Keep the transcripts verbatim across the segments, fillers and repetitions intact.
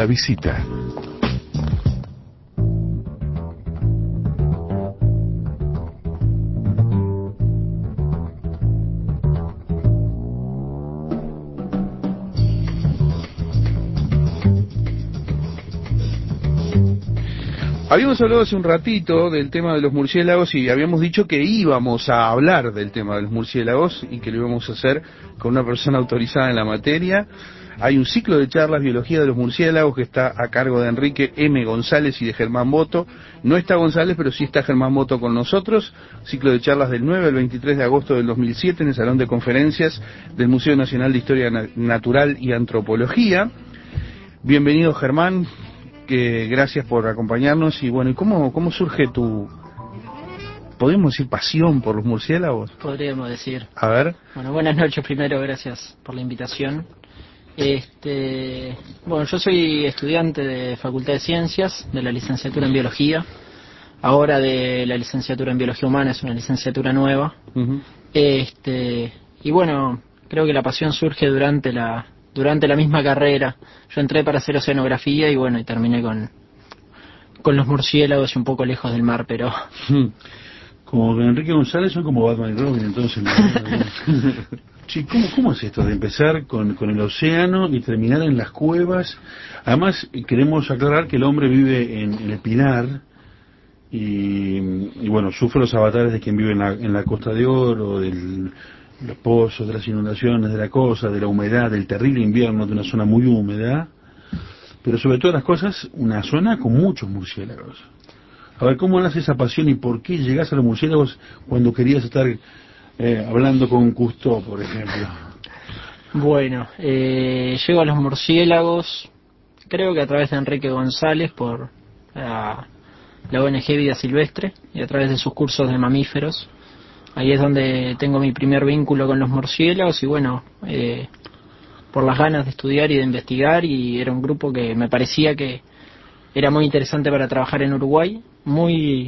La visita. Habíamos hablado hace un ratito del tema de los murciélagos y habíamos dicho que íbamos a hablar del tema de los murciélagos y que lo íbamos a hacer con una persona autorizada en la materia. Hay un ciclo de charlas Biología de los murciélagos que está a cargo de Enrique M. González y de Germán Boto. No está González, pero sí está Germán Boto con nosotros. Ciclo de charlas del nueve al veintitrés de agosto del dos mil siete en el Salón de Conferencias del Museo Nacional de Historia Natural y Antropología. Bienvenido, Germán. Que gracias por acompañarnos. Y bueno, ¿y cómo, cómo surge tu, podemos decir, pasión por los murciélagos? Podríamos decir. A ver. Bueno, buenas noches primero, gracias por la invitación. Este, bueno, yo soy estudiante de Facultad de Ciencias, de la licenciatura en Biología. Ahora de la licenciatura en Biología Humana, es una licenciatura nueva. Uh-huh. Este, y bueno, creo que la pasión surge durante la durante la misma carrera. Yo entré para hacer oceanografía y bueno, y terminé con con los murciélagos y un poco lejos del mar, pero... Como Enrique González son como Batman y Robin, entonces... Sí, ¿cómo, ¿cómo es esto de empezar con, con el océano y terminar en las cuevas? Además, queremos aclarar que el hombre vive en, en el Pinar y, y bueno, sufre los avatares de quien vive en la, en la Costa de Oro, del... los pozos, de las inundaciones, de la cosa, de la humedad, del terrible invierno de una zona muy húmeda, pero sobre todas las cosas, una zona con muchos murciélagos. A ver, ¿cómo nace esa pasión y por qué llegás a los murciélagos cuando querías estar eh, hablando con Cousteau, por ejemplo? Bueno, eh, llego a los murciélagos, creo que a través de Enrique González, por la, la O N G Vida Silvestre, y a través de sus cursos de mamíferos. Ahí es donde tengo mi primer vínculo con los murciélagos y bueno, eh, por las ganas de estudiar y de investigar, y era un grupo que me parecía que era muy interesante para trabajar en Uruguay, muy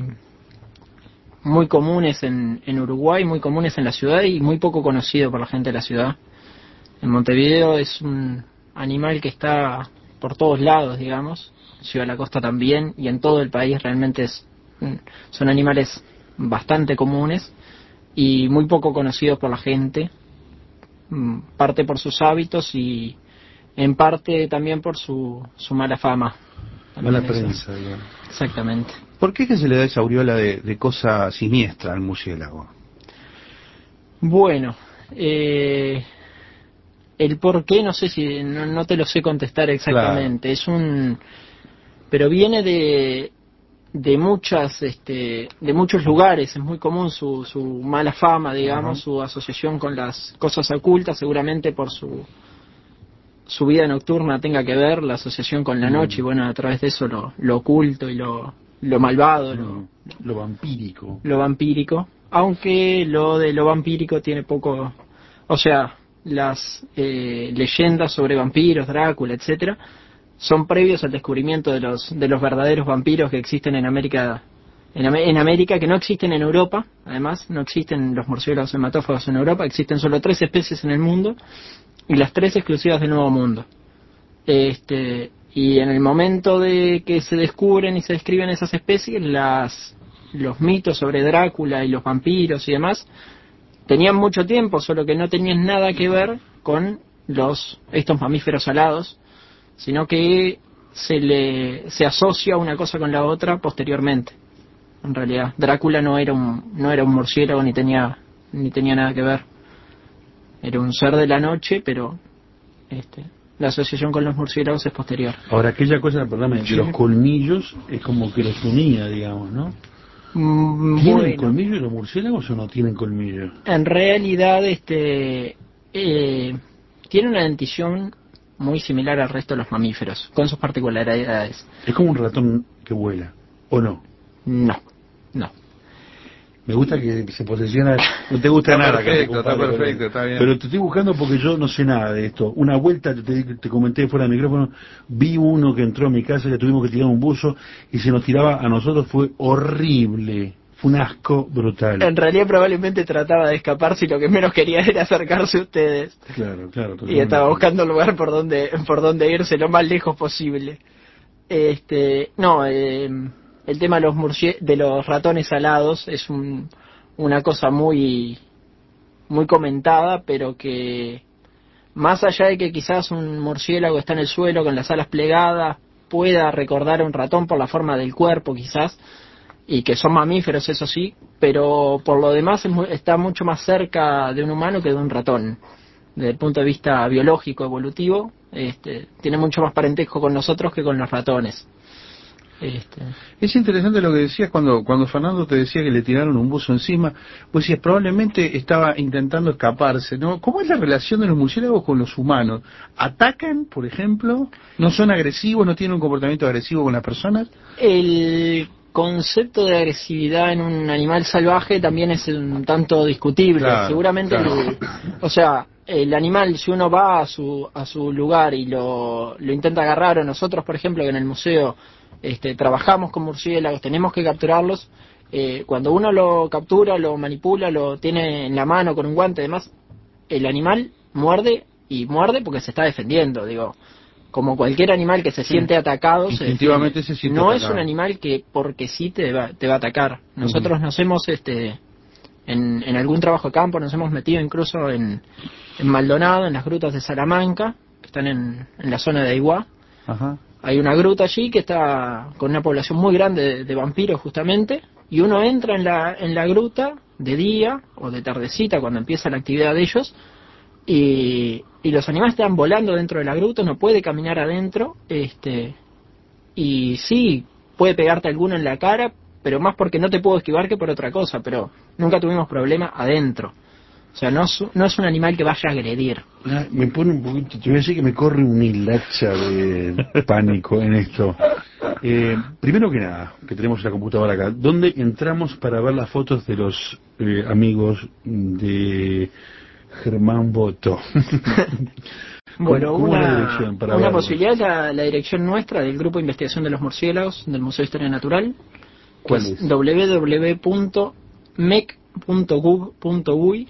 muy comunes en, en Uruguay, muy comunes en la ciudad y muy poco conocido por la gente de la ciudad. En Montevideo es un animal que está por todos lados, digamos, Ciudad de la Costa también, y en todo el país realmente es, son animales bastante comunes y muy poco conocidos por la gente, parte por sus hábitos y en parte también por su, su mala fama. Mala prensa, digamos. Exactamente. ¿Por qué es que se le da esa aureola de, de cosa siniestra al murciélago? Bueno, eh, el por qué no sé si, no, no te lo sé contestar exactamente. Claro. Es un, pero viene de de muchas este de muchos lugares. Es muy común su su mala fama, digamos, uh-huh. Su asociación con las cosas ocultas, seguramente por su su vida nocturna tenga que ver, la asociación con la noche, uh-huh. Y bueno, a través de eso lo, lo oculto y lo lo malvado, uh-huh. lo, lo vampírico lo vampírico aunque lo de lo vampírico tiene poco, o sea, las eh, leyendas sobre vampiros, Drácula, etcétera, son previos al descubrimiento de los de los verdaderos vampiros que existen en América, en, en América, que no existen en Europa. Además, no existen los murciélagos hematófagos en Europa, existen solo tres especies en el mundo y las tres exclusivas del Nuevo Mundo. Este, y en el momento de que se descubren y se describen esas especies, las los mitos sobre Drácula y los vampiros y demás tenían mucho tiempo, solo que no tenían nada que ver con los estos mamíferos alados, sino que se le se asocia una cosa con la otra posteriormente. En realidad, Drácula no era un no era un murciélago ni tenía ni tenía nada que ver. Era un ser de la noche, pero este la asociación con los murciélagos es posterior. Ahora, aquella cosa, perdóname, de los colmillos es como que los unía, digamos, ¿no? Mm, ¿Tienen bueno, colmillos los murciélagos o no tienen colmillos? En realidad, este eh, tiene una dentición muy similar al resto de los mamíferos, con sus particularidades. ¿Es como un ratón que vuela, o no? No, no. Me gusta que se posiciona, no te gusta está nada. Perfecto, que está perfecto, está bien. Pero te estoy buscando porque yo no sé nada de esto. Una vuelta, te, te comenté fuera del micrófono, vi uno que entró a mi casa, le tuvimos que tirar un buzo y se nos tiraba a nosotros, fue horrible. un asco brutal. En realidad probablemente trataba de escaparse y lo que menos quería era acercarse a ustedes. Claro, claro. Y totalmente. estaba buscando un lugar por donde por donde irse lo más lejos posible. Este, no, eh, el tema de los murcie de los ratones alados es un, una cosa muy muy comentada, pero que más allá de que quizás un murciélago está en el suelo con las alas plegadas, pueda recordar a un ratón por la forma del cuerpo quizás, y que son mamíferos, eso sí, pero por lo demás es muy, está mucho más cerca de un humano que de un ratón. Desde el punto de vista biológico, evolutivo, este, tiene mucho más parentesco con nosotros que con los ratones. Este... Es interesante lo que decías cuando cuando Fernando te decía que le tiraron un buzo encima, pues decías, probablemente estaba intentando escaparse, ¿no? ¿Cómo es la relación de los murciélagos con los humanos? ¿Atacan, por ejemplo? ¿No son agresivos? ¿No tienen un comportamiento agresivo con las personas? El concepto de agresividad en un animal salvaje también es un tanto discutible. Claro, Seguramente, claro. El, o sea, el animal, si uno va a su a su lugar y lo, lo intenta agarrar, o nosotros, por ejemplo, que en el museo este, trabajamos con murciélagos, tenemos que capturarlos, eh, cuando uno lo captura, lo manipula, lo tiene en la mano con un guante y demás, el animal muerde y muerde porque se está defendiendo, digo. Como cualquier animal que se Sí. siente atacado, Instintivamente se, se siente no atacado. es un animal que porque sí te va, te va a atacar. Nosotros uh-huh. nos hemos, este, en, en algún trabajo de campo, nos hemos metido incluso en, en Maldonado, en las grutas de Salamanca, que están en, en la zona de Aiguá. Ajá. Hay una gruta allí que está con una población muy grande de, de vampiros justamente, y uno entra en la, en la gruta de día o de tardecita cuando empieza la actividad de ellos, y, y los animales están volando dentro de la gruta, no puede caminar adentro, este y sí, puede pegarte alguno en la cara, pero más porque no te puedo esquivar que por otra cosa, pero nunca tuvimos problema adentro. O sea, no es, no es un animal que vaya a agredir. Me pone un poquito, te voy a decir que me corre una hilacha de pánico en esto. Eh, primero que nada, que tenemos la computadora acá, ¿dónde entramos para ver las fotos de los eh, amigos de Germán Boto? Bueno, ¿Cómo una, es la dirección para una verlos? posibilidad es la, la dirección nuestra del Grupo de Investigación de los Murciélagos del Museo de Historia Natural, que ¿Cuál es, es? doble u doble u doble u punto mec punto gov punto uy.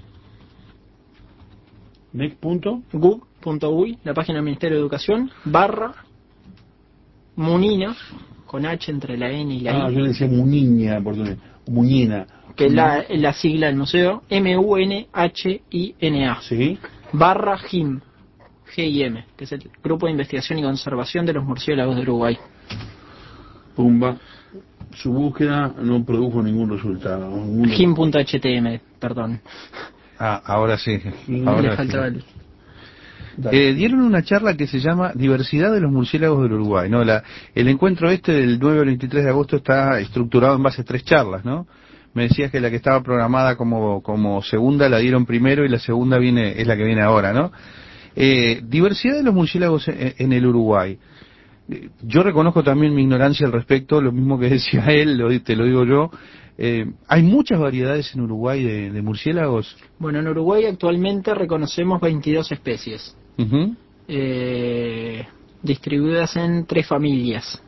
mec punto gov punto uy, la página del Ministerio de Educación, barra Munina, con H entre la N y la I. Ah, yo le decía Muniña, perdón, Muñina. Que es la, la sigla del museo, M U N H I N A. ¿Sí? Barra G I M, G I M, que es el Grupo de Investigación y Conservación de los Murciélagos de Uruguay. Pumba. Su búsqueda no produjo ningún resultado. Ningún... G I M punto H T M, perdón. Ah, ahora sí. Ahora Le le faltaba sí. el... Eh, dieron una charla que se llama Diversidad de los murciélagos del Uruguay, ¿no? La, el encuentro este del nueve al veintitrés de agosto está estructurado en base a tres charlas, ¿no? Me decías que la que estaba programada como, como segunda la dieron primero y la segunda viene es la que viene ahora, ¿no? Eh, diversidad de los murciélagos en, en el Uruguay. Eh, yo reconozco también mi ignorancia al respecto, lo mismo que decía él, lo, te lo digo yo. Eh, ¿Hay muchas variedades en Uruguay de, de murciélagos? Bueno, en Uruguay actualmente reconocemos veintidós especies. Uh-huh. Eh, distribuidas en tres familias.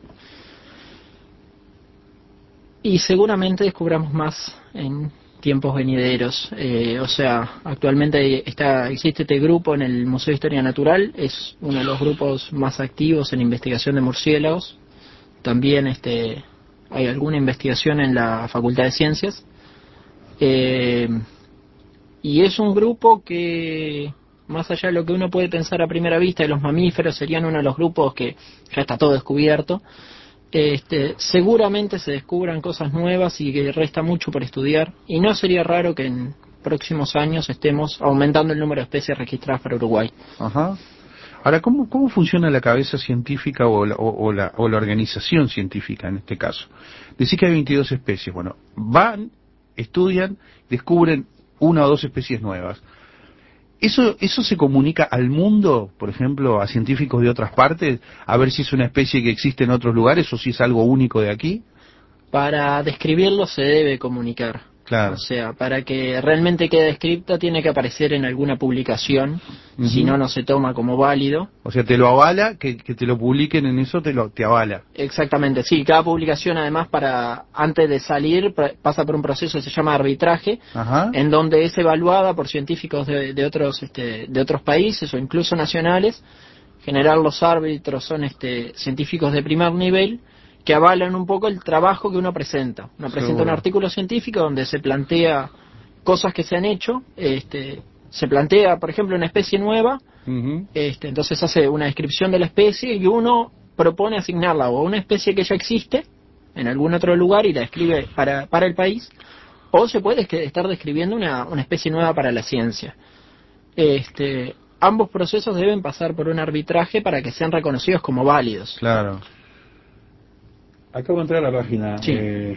Y seguramente descubramos más en tiempos venideros. Eh, o sea, actualmente está existe este grupo en el Museo de Historia Natural, es uno de los grupos más activos en investigación de murciélagos. También este hay alguna investigación en la Facultad de Ciencias. Eh, y es un grupo que, más allá de lo que uno puede pensar a primera vista de los mamíferos, serían uno de los grupos que ya está todo descubierto. Este, seguramente se descubran cosas nuevas y que resta mucho por estudiar, y no sería raro que en próximos años estemos aumentando el número de especies registradas para Uruguay. Ajá. Ahora, ¿cómo, cómo funciona la cabeza científica o la, o, o, la, o la organización científica en este caso? Decís que hay veintidós especies. Bueno, van, estudian, descubren una o dos especies nuevas. ¿Eso, ¿Eso se comunica al mundo, por ejemplo, a científicos de otras partes, a ver si es una especie que existe en otros lugares o si es algo único de aquí? Para describirlo se debe comunicar. Claro. O sea, para que realmente quede descripta tiene que aparecer en alguna publicación, Uh-huh. si no, no se toma como válido. O sea, te lo avala, que, que te lo publiquen en eso, te lo te avala. Exactamente, sí, cada publicación además para antes de salir pasa por un proceso que se llama arbitraje, Ajá. en donde es evaluada por científicos de, de otros este, de otros países o incluso nacionales. En general los árbitros son este, científicos de primer nivel que avalan un poco el trabajo que uno presenta. Uno presenta Seguro. un artículo científico donde se plantea cosas que se han hecho, este, se plantea, por ejemplo, una especie nueva, Uh-huh. este, entonces hace una descripción de la especie y uno propone asignarla o a una especie que ya existe en algún otro lugar y la describe para, para el país, o se puede estar describiendo una, una especie nueva para la ciencia. Este, ambos procesos deben pasar por un arbitraje para que sean reconocidos como válidos. Claro. Acabo de entrar a la página. Sí. Eh,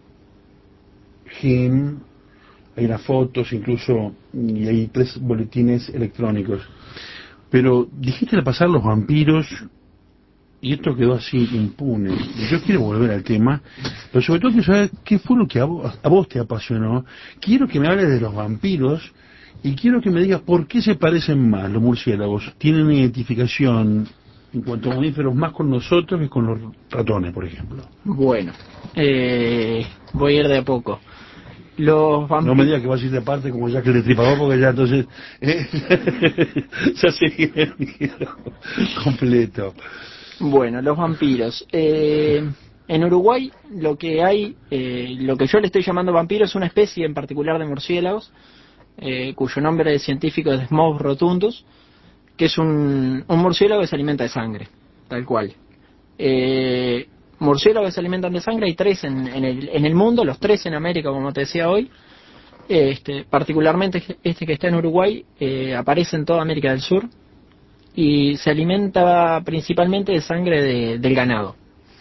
G I M, hay unas fotos incluso, y hay tres boletines electrónicos. Pero dijiste de pasar los vampiros, y esto quedó así impune. Yo quiero volver al tema, pero sobre todo quiero saber qué fue lo que a vos, a vos te apasionó. Quiero que me hables de los vampiros, y quiero que me digas por qué se parecen más los murciélagos. ¿Tienen identificación en cuanto a mamíferos más con nosotros que con los ratones, por ejemplo? Bueno, eh, voy a ir de a poco. Los vampiros... No me digas que vas a ir de parte como Jack el Destripador, porque ya entonces eh, ya sería el miedo completo. Bueno, los vampiros. Eh, en Uruguay lo que hay, eh, lo que yo le estoy llamando vampiro es una especie en particular de murciélagos, eh, cuyo nombre científico es Smos rotundus, que es un, un murciélago que se alimenta de sangre, tal cual. Eh, murciélagos que se alimentan de sangre hay tres en, en, el, en el mundo, los tres en América, como te decía hoy. Este, particularmente este que está en Uruguay eh, aparece en toda América del Sur y se alimenta principalmente de sangre de, del ganado.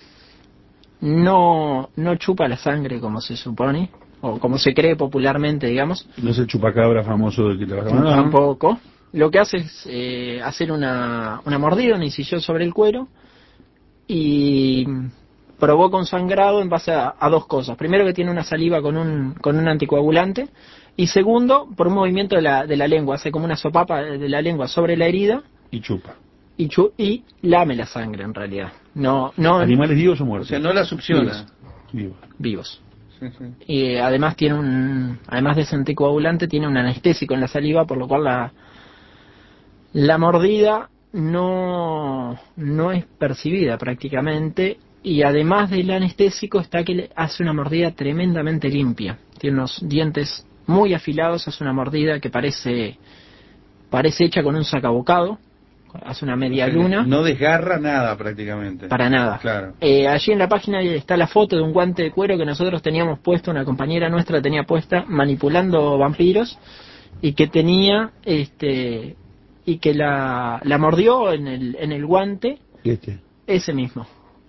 No, no chupa la sangre como se supone, o como se cree popularmente, digamos. No es el chupacabra famoso del que te vas a mandar. Tampoco. Lo que hace es eh, hacer una, una mordida, una incisión sobre el cuero y provoca un sangrado en base a, a dos cosas. Primero, que tiene una saliva con un, con un anticoagulante, y segundo, por un movimiento de la, de la lengua. Hace como una sopapa de la lengua sobre la herida Y chupa. y, chu y lame la sangre, en realidad. No, no ¿Animales vivos o muertos? O sea, no la succiona. Vivos. vivos. Sí, sí. Y eh, además tiene un, además de ese anticoagulante, tiene un anestésico en la saliva, por lo cual la, la mordida no, no es percibida prácticamente. Y además del anestésico está que le hace una mordida tremendamente limpia. Tiene unos dientes muy afilados, hace una mordida que parece parece hecha con un sacabocado. Hace una media O sea, luna. No desgarra nada prácticamente. Para nada. Claro. Eh, allí en la página está la foto de un guante de cuero que nosotros teníamos puesto, una compañera nuestra tenía puesta manipulando vampiros, y que tenía este y que la, la mordió en el en el guante. Este. Ese mismo.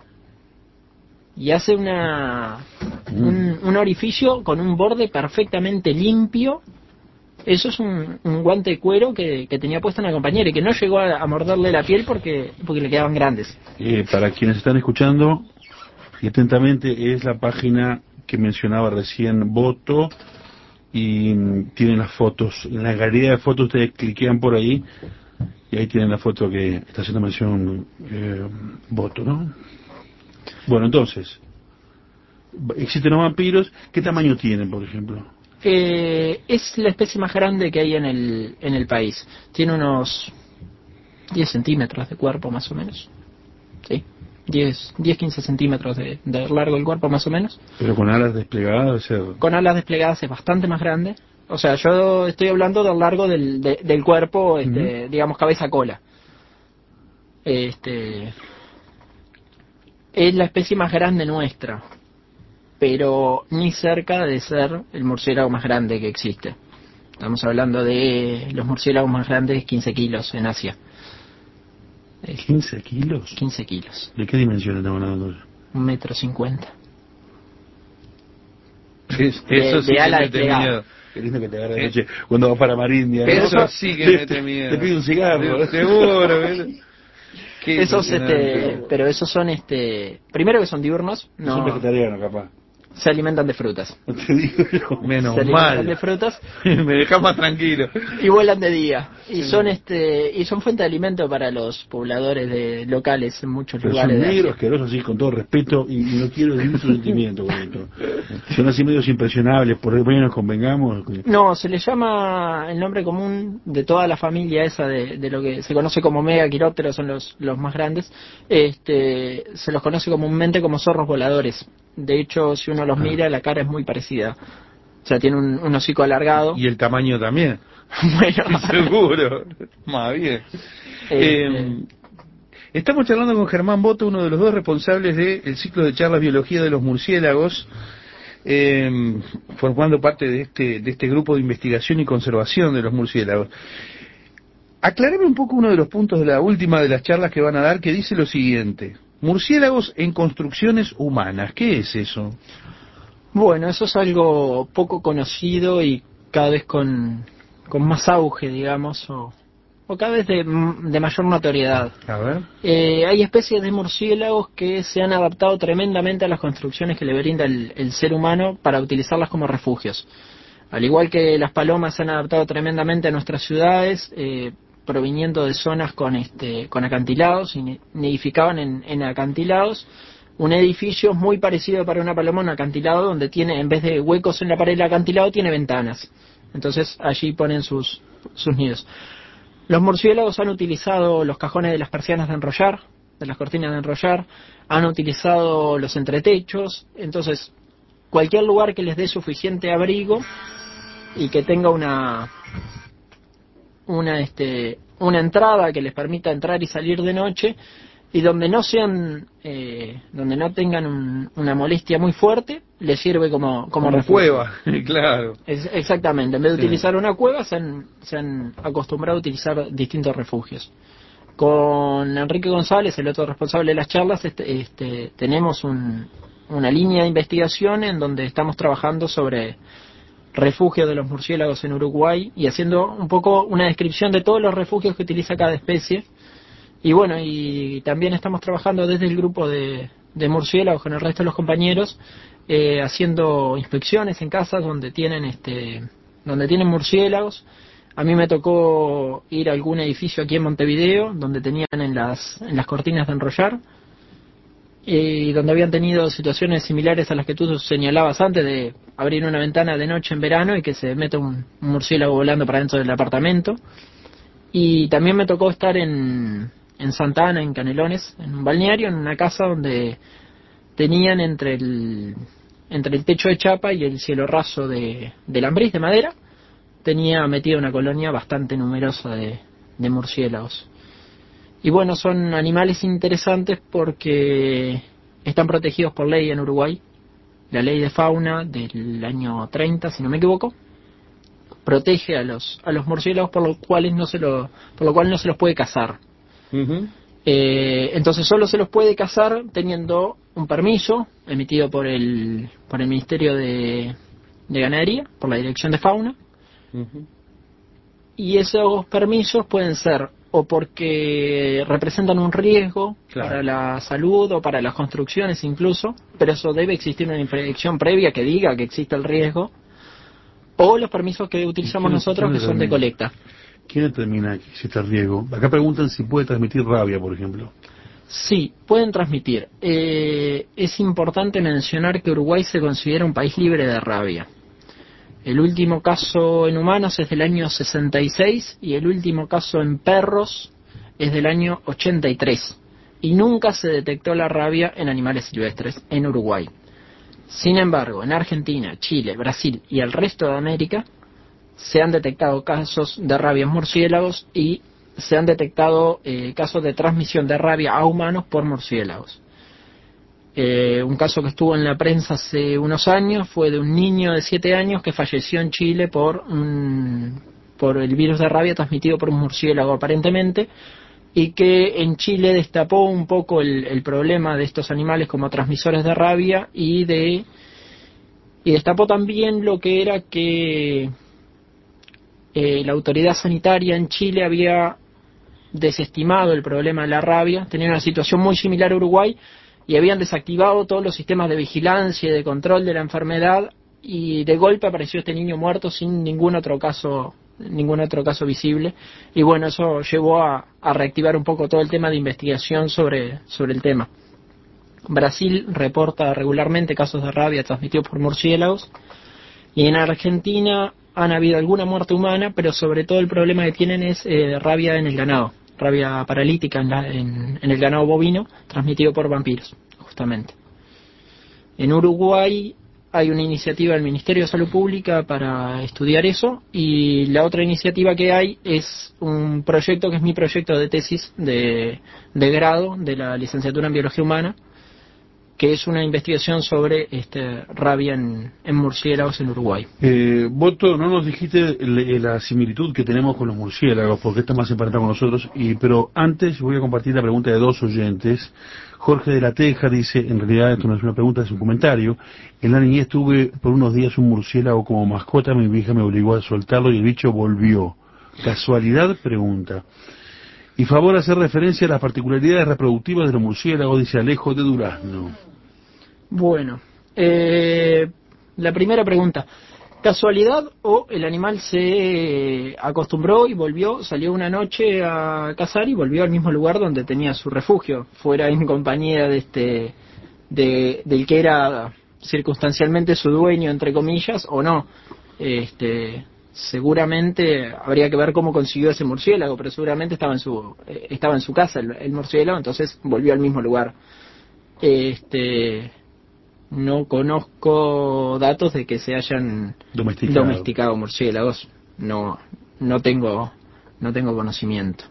Y hace una un, un orificio con un borde perfectamente limpio. Eso es un, un guante de cuero que, que tenía puesta una compañera y que no llegó a, a morderle la piel porque porque le quedaban grandes. Eh, para quienes están escuchando, y atentamente, es la página que mencionaba recién Voto, y mm, tienen las fotos. En la galería de fotos ustedes cliquean por ahí y ahí tienen la foto que está haciendo mención eh, Voto, ¿no? Bueno, entonces, existen los vampiros. ¿Qué tamaño tienen, por ejemplo? Eh, es la especie más grande que hay en el en el país. Tiene unos diez centímetros de cuerpo, más o menos. Sí, diez, quince centímetros de, de largo el cuerpo, más o menos. Pero con alas desplegadas, o sea... Con alas desplegadas es bastante más grande. O sea, yo estoy hablando del largo del, de, del cuerpo, este, uh-huh. digamos, cabeza-cola. Este, es la especie más grande nuestra, pero ni cerca de ser el murciélago más grande que existe. Estamos hablando de los murciélagos más grandes, quince kilos en Asia. ¿quince kilos? quince kilos. ¿De qué dimensiones estamos hablando? Un metro cincuenta. Es, de, eso sí de ala que mete miedo. Qué lindo que te agarre de noche cuando vas para Marindia. Eso ¿no? sí que mete miedo. Te pide un cigarro. Seguro. Esos, este, pero esos son, este, primero que son diurnos. No, son vegetarianos, capaz. Se alimentan de frutas. Te digo yo. Menos se alimentan mal. de frutas Me dejas más tranquilo. y vuelan de día. Y son este y son fuente de alimento para los pobladores de locales en muchos Pero lugares son de negros, Asia. asquerosos, así, con todo respeto, y, y no quiero decir su sentimiento con esto. Son así medios impresionables, por lo menos convengamos. No, se le llama el nombre común de toda la familia esa de, de lo que se conoce como megaquirópteros, son los, los más grandes. Este, se los conoce comúnmente como zorros voladores. De hecho, si uno los mira, la cara es muy parecida. O sea, tiene un, un hocico alargado. Y el tamaño también. Bueno, Seguro. Más bien. Este, Eh, estamos charlando con Germán Boto, uno de los dos responsables del ciclo de charlas Biología de los Murciélagos, eh, formando parte de este, de este grupo de investigación y conservación de los murciélagos. Aclarame un poco uno de los puntos de la última de las charlas que van a dar, que dice lo siguiente: murciélagos en construcciones humanas. ¿Qué es eso? bueno, eso es algo poco conocido y cada vez con, con más auge, digamos, o, o cada vez de, de mayor notoriedad. A ver. Eh, hay especies de murciélagos que se han adaptado tremendamente a las construcciones que le brinda el, el ser humano para utilizarlas como refugios. Al igual que las palomas se han adaptado tremendamente a nuestras ciudades, eh, proviniendo de zonas con este con acantilados, y nidificaban en, en acantilados. Un edificio muy parecido para una paloma, un acantilado, donde tiene, en vez de huecos en la pared del acantilado, tiene ventanas. Entonces allí ponen sus, sus nidos. Los murciélagos han utilizado los cajones de las persianas de enrollar, de las cortinas de enrollar, han utilizado los entretechos. Entonces, cualquier lugar que les dé suficiente abrigo y que tenga una una este una entrada que les permita entrar y salir de noche, y donde no sean eh, donde no tengan un, una molestia muy fuerte, les sirve como como, Como refugio. cueva, claro. Es, exactamente, en vez de Sí. utilizar una cueva se han, se han acostumbrado a utilizar distintos refugios. Con Enrique González, el otro responsable de las charlas, este, este, tenemos un, una línea de investigación en donde estamos trabajando sobre refugios de los murciélagos en Uruguay y haciendo un poco una descripción de todos los refugios que utiliza cada especie. Y bueno, y también estamos trabajando desde el grupo de, de murciélagos con el resto de los compañeros, eh, haciendo inspecciones en casas donde tienen este donde tienen murciélagos. A mí me tocó ir a algún edificio aquí en Montevideo donde tenían en las en las cortinas de enrollar, y donde habían tenido situaciones similares a las que tú señalabas antes, de abrir una ventana de noche en verano y que se meta un, un murciélago volando para dentro del apartamento. Y también me tocó estar en, en Santa Ana, en Canelones, en un balneario, en una casa donde tenían entre el entre el techo de chapa y el cielo raso de, de lambriz, de madera, tenía metida una colonia bastante numerosa de, de murciélagos. Y bueno, son animales interesantes porque están protegidos por ley en Uruguay. La ley de fauna del año treinta, si no me equivoco, protege a los a los murciélagos, por lo cual no se lo por lo cual no se los puede cazar. Uh-huh. Eh, entonces solo se los puede cazar teniendo un permiso emitido por el por el Ministerio de, de Ganadería, por la Dirección de Fauna. Uh-huh. Y esos permisos pueden ser o porque representan un riesgo, claro, para la salud o para las construcciones incluso, pero eso debe existir una inspección previa que diga que existe el riesgo, o los permisos que utilizamos quién- nosotros, quién que son de determina? colecta. ¿Quién determina que existe riesgo? Acá preguntan si puede transmitir rabia, por ejemplo. Sí, pueden transmitir. Eh, es importante mencionar que Uruguay se considera un país libre de rabia. El último caso en humanos es del año sesenta y seis y el último caso en perros es del año ochenta y tres. Y nunca se detectó la rabia en animales silvestres en Uruguay. Sin embargo, en Argentina, Chile, Brasil y el resto de América se han detectado casos de rabia en murciélagos y se han detectado eh, casos de transmisión de rabia a humanos por murciélagos. Eh, un caso que estuvo en la prensa hace unos años fue de un niño de siete años que falleció en Chile por un, por el virus de rabia transmitido por un murciélago aparentemente, y que en Chile destapó un poco el, el problema de estos animales como transmisores de rabia, y de y destapó también lo que era que eh, la autoridad sanitaria en Chile había desestimado el problema de la rabia, tenía una situación muy similar a Uruguay, y habían desactivado todos los sistemas de vigilancia y de control de la enfermedad, y de golpe apareció este niño muerto sin ningún otro caso ningún otro caso visible, y bueno, eso llevó a, a reactivar un poco todo el tema de investigación sobre, sobre el tema. Brasil reporta regularmente casos de rabia transmitidos por murciélagos, y en Argentina han habido alguna muerte humana, pero sobre todo el problema que tienen es eh, rabia en el ganado, rabia paralítica en, la, en, en el ganado bovino, transmitido por vampiros, justamente. En Uruguay hay una iniciativa del Ministerio de Salud Pública para estudiar eso, y la otra iniciativa que hay es un proyecto que es mi proyecto de tesis de, de grado de la licenciatura en Biología Humana, que es una investigación sobre este, rabia en, en murciélagos en Uruguay. Eh, Boto, no nos dijiste le, la similitud que tenemos con los murciélagos, porque está más emparentado con nosotros, y, pero antes voy a compartir la pregunta de dos oyentes. Jorge de la Teja dice, en realidad esto no es una pregunta, es un comentario: en la niñez tuve por unos días un murciélago como mascota, mi vieja me obligó a soltarlo y el bicho volvió. ¿Casualidad? Pregunta. Y favor hacer referencia a las particularidades reproductivas de los murciélagos, dice Alejo de Durazno. Bueno, eh, la primera pregunta: ¿casualidad o el animal se acostumbró y volvió, salió una noche a cazar y volvió al mismo lugar donde tenía su refugio, fuera en compañía de este, de, del que era circunstancialmente su dueño, entre comillas, o no? Este, seguramente habría que ver cómo consiguió ese murciélago, pero seguramente estaba en su, eh, estaba en su casa el, el murciélago, entonces volvió al mismo lugar. Este, no conozco datos de que se hayan domesticado, domesticado murciélagos. No, no tengo, no tengo conocimiento.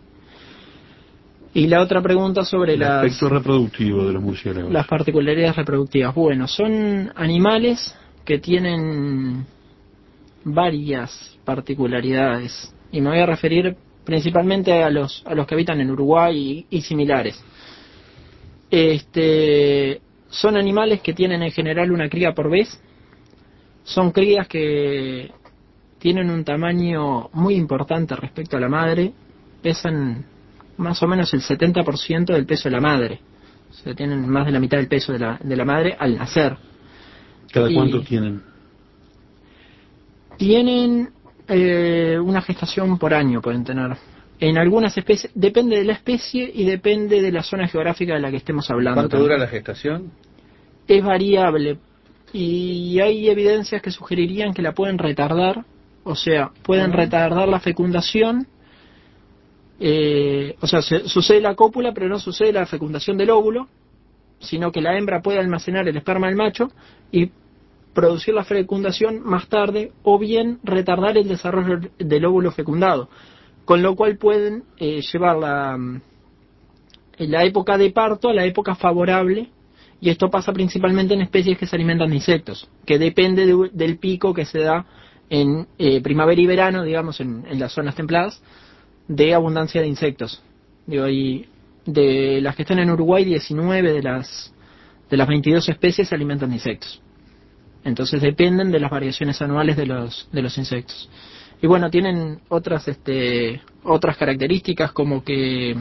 Y la otra pregunta sobre el las aspecto reproductivo de los murciélagos. Las particularidades reproductivas. Bueno, son animales que tienen varias particularidades, y me voy a referir principalmente a los a los que habitan en Uruguay y, y similares. Este, son animales que tienen en general una cría por vez. Son crías que tienen un tamaño muy importante respecto a la madre. Pesan más o menos el setenta por ciento del peso de la madre. O sea, tienen más de la mitad del peso de la, de la madre al nacer. ¿Cada y cuánto tienen? Tienen eh, una gestación por año, pueden tener. En algunas especies, depende de la especie y depende de la zona geográfica de la que estemos hablando. ¿Cuánto también. dura la gestación? Es variable, y hay evidencias que sugerirían que la pueden retardar, o sea, pueden uh-huh. retardar la fecundación, eh, o sea, se, sucede la cópula, pero no sucede la fecundación del óvulo, sino que la hembra puede almacenar el esperma del macho y producir la fecundación más tarde, o bien retardar el desarrollo del óvulo fecundado, con lo cual pueden eh, llevar la, la época de parto a la época favorable. Y esto pasa principalmente en especies que se alimentan de insectos, que depende de, del pico que se da en eh, primavera y verano, digamos, en, en las zonas templadas, de abundancia de insectos. Digo, y de las que están en Uruguay, diecinueve de las de las veintidós especies se alimentan de insectos. Entonces dependen de las variaciones anuales de los de los insectos. Y bueno, tienen otras este otras características, como que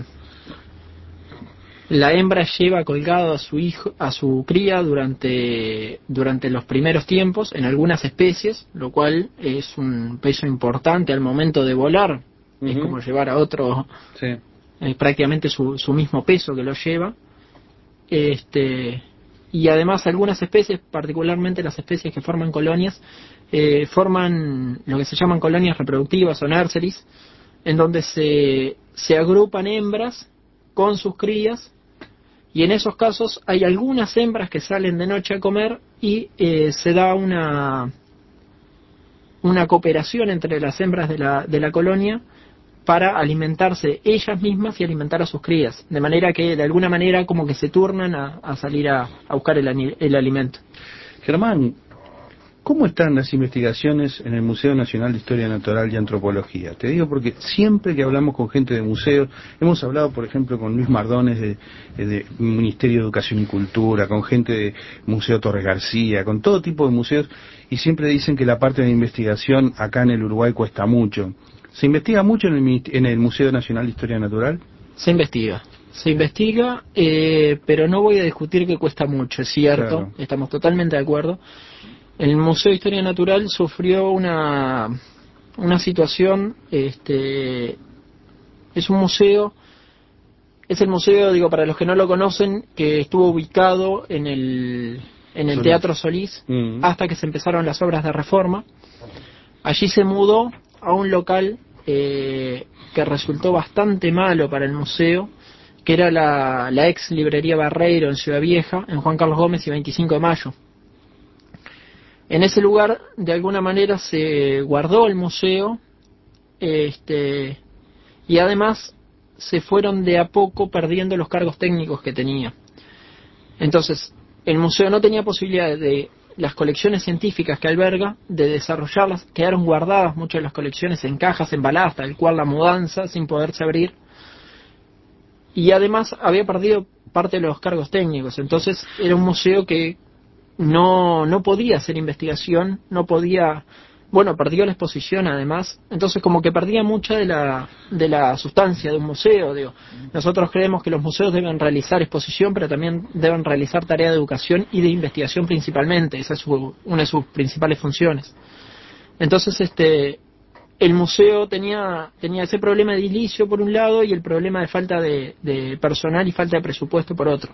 la hembra lleva colgado a su hijo, a su cría durante durante los primeros tiempos en algunas especies, lo cual es un peso importante al momento de volar. Uh-huh. Es como llevar a otro, sí. eh, prácticamente su, su mismo peso que lo lleva. Este, y además algunas especies, particularmente las especies que forman colonias, eh, forman lo que se llaman colonias reproductivas o nurseries, en donde se, se agrupan hembras con sus crías. Y en esos casos hay algunas hembras que salen de noche a comer y eh, se da una una cooperación entre las hembras de la de la colonia para alimentarse ellas mismas y alimentar a sus crías, de manera que de alguna manera como que se turnan a, a salir a, a buscar el, el alimento. Germán, ¿cómo están las investigaciones en el Museo Nacional de Historia Natural y Antropología? Te digo porque siempre que hablamos con gente de museos, hemos hablado, por ejemplo, con Luis Mardones de, de Ministerio de Educación y Cultura, con gente de Museo Torres García, con todo tipo de museos, y siempre dicen que la parte de investigación acá en el Uruguay cuesta mucho. ¿Se investiga mucho en el, en el Museo Nacional de Historia Natural? Se investiga. se investiga, eh, pero no voy a discutir que cuesta mucho, es cierto, Claro. estamos totalmente de acuerdo. El Museo de Historia Natural sufrió una, una situación, este, es un museo, es el museo, digo, para los que no lo conocen, que estuvo ubicado en el, en el Solís. Teatro Solís, Mm. hasta que se empezaron las obras de reforma. Allí se mudó a un local eh, que resultó bastante malo para el museo, que era la, la ex librería Barreiro en Ciudad Vieja, en Juan Carlos Gómez y veinticinco de mayo. En ese lugar, de alguna manera, se guardó el museo, este, y además se fueron de a poco perdiendo los cargos técnicos que tenía. Entonces, el museo no tenía posibilidad de las colecciones científicas que alberga, de desarrollarlas, quedaron guardadas muchas de las colecciones en cajas embaladas, tal cual la mudanza, sin poderse abrir. Y además había perdido parte de los cargos técnicos, entonces era un museo que no, no podía hacer investigación, no podía, bueno, perdió la exposición además, entonces como que perdía mucha de la, de la sustancia de un museo, digo. Nosotros creemos que los museos deben realizar exposición, pero también deben realizar tarea de educación y de investigación principalmente, esa es su, una de sus principales funciones. Entonces, este, el museo tenía, tenía ese problema de edilicio por un lado y el problema de falta de, de personal y falta de presupuesto por otro.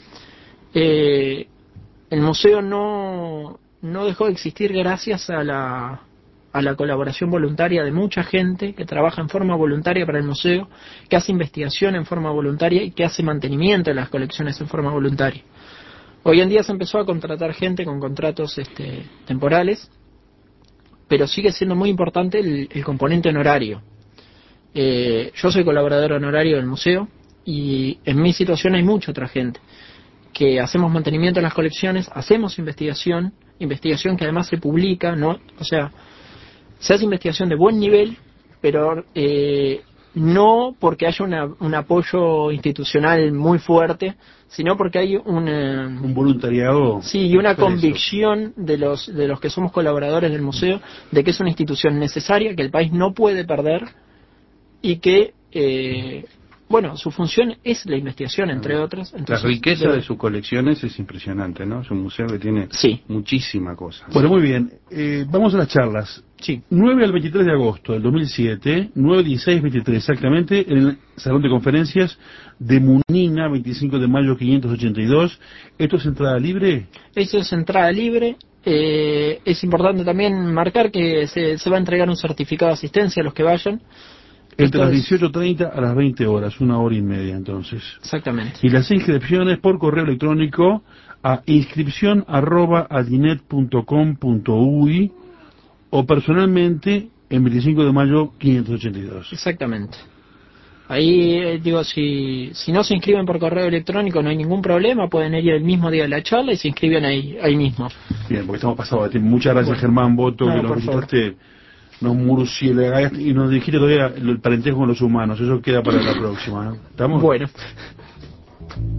Eh, el museo no, no dejó de existir gracias a la, a la colaboración voluntaria de mucha gente que trabaja en forma voluntaria para el museo, que hace investigación en forma voluntaria y que hace mantenimiento de las colecciones en forma voluntaria. Hoy en día se empezó a contratar gente con contratos este, temporales, pero sigue siendo muy importante el, el componente honorario. Eh, yo soy colaborador honorario del museo y en mi situación hay mucha otra gente que hacemos mantenimiento de las colecciones, hacemos investigación, investigación que además se publica, no, o sea, se hace investigación de buen nivel, pero eh, no porque haya una, un apoyo institucional muy fuerte, sino porque hay una, Un voluntariado. sí, y una expreso. convicción de los de los que somos colaboradores del museo de que es una institución necesaria, que el país no puede perder y que eh, bueno, su función es la investigación, entre otras. Entonces, la riqueza debe... de sus colecciones es impresionante, ¿no? Es un museo que tiene sí. muchísima cosa. Bueno, muy bien. Eh, vamos a las charlas. Sí. nueve al veintitrés de agosto del dos mil siete, nueve, dieciséis, veintitrés exactamente, en el Salón de Conferencias de Munina, veinticinco de mayo quinientos ochenta y dos. ¿Esto es entrada libre? Eso es entrada libre. Eh, es importante también marcar que se, se va a entregar un certificado de asistencia a los que vayan. Entre Esto las es- dieciocho treinta a las veinte horas, una hora y media entonces. Exactamente. Y las inscripciones por correo electrónico a inscripción arroba adinet punto com punto uy o personalmente en veinticinco de mayo quinientos ochenta y dos. Exactamente. Ahí, eh, digo, si, si no se inscriben por correo electrónico no hay ningún problema, pueden ir el mismo día de la charla y se inscriben ahí, ahí mismo. Bien, porque estamos pasados de tiempo. Muchas gracias, Bueno. Germán Boto, No, que nos por favor. visitaste, nos murciélagaste y nos dijiste todavía el parentesco con los humanos. Eso queda para la próxima, ¿no? ¿Estamos? Bueno.